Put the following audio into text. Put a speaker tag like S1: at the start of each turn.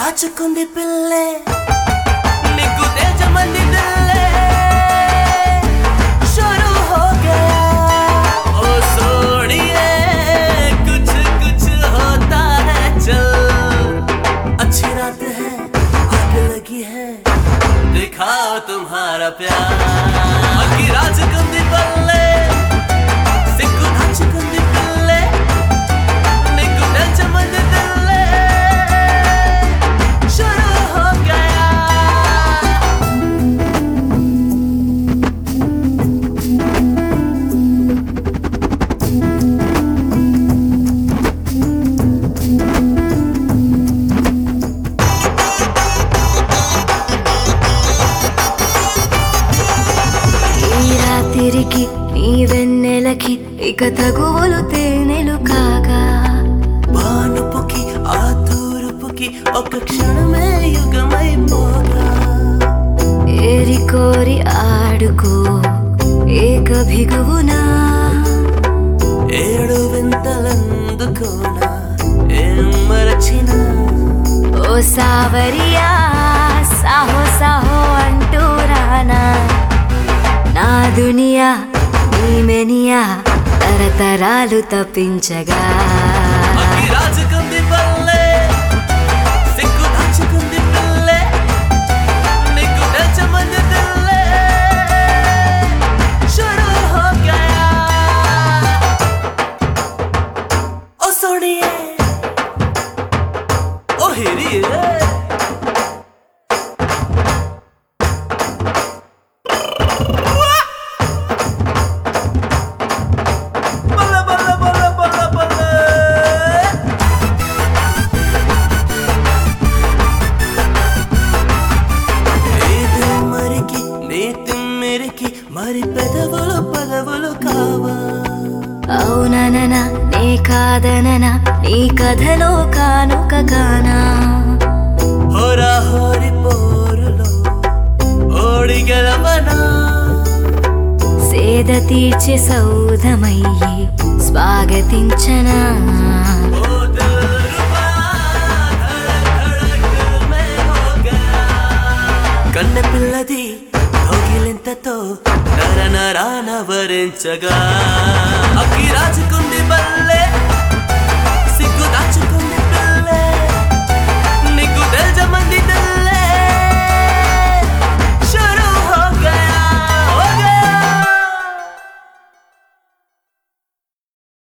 S1: దాచుకుంది పిల్లే నీకు తేజమంది దిల్లే शुरू हो गया ओ सोनिए कुछ कुछ होता है चल अच्छी रात है आग लगी है दिखाओ तुम्हारा प्यार अगी राज कंदी बल्ले सिक्कु दाचुकुंदी पिल्ले नीकु तेजमंदी दिल्ले शुरू हो गया
S2: తిరిగి నీ వెన్నెలకి ఇక తగువులు తేనెలు కాగా
S1: బానుపుకి ఆ తూరుపుకి ఒక క్షణమే యుగమైపోగా
S2: ఏరి కోరి ఆడుకో ఏక భిగువునా
S1: ఏడు వింతలందుకోనా ఏం మరచినా
S2: ఓ సావరియా సాహో సాహో అంటూ రానా నా దునియా నీ మెనియా తరతరాలు తప్పించగా
S1: అగ్గి రాజుకుంది బల్లే సిగ్గు దాచుకుంది పిల్లే నీకు తెచ్చమంది దిల్లే शुरू हो गया ओ सोनिए ओ हिरिए మరి పెదవులు పదవులు కావా
S2: అవునననా నే కాదననా నీ కథలో కానుక కానా
S1: హోరా హోరి పోరులో ఓడి గెలవనా
S2: సేద తీర్చి సౌధమయ్యి స్వాగతించనా
S1: ఓ దిల్రుబా ధడక్ మే హో గయా కన్నె పిల్లది కౌగిలింతతో నర నరాన వరించగా